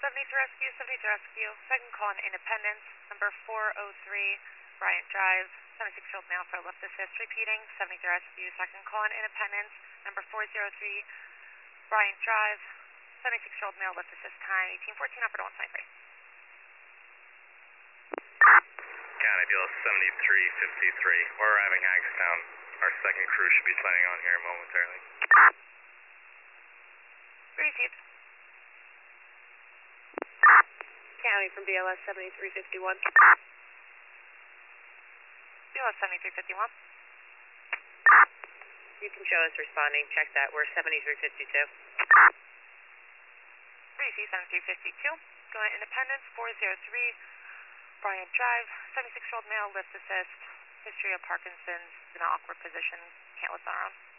Rescue, 73 Rescue. Second call on Independence, number 403, Bryant Drive. 76-year-old male for lift assist. Repeating, 73 Rescue. Second call on Independence, number 403, Bryant Drive. 76-year-old male lift assist. Time 1814, operator 123. County Deal 7353. We're arriving Hagerstown. Our second crew should be signing on here momentarily. Received. County from BLS 7351. BLS 7351. You can show us responding. Check that. We're 7352. Receive 7352. Going Independence, 403, Bryant Drive. 76-year-old male, lift assist. History of Parkinson's, in an awkward position. Can't lift on our own.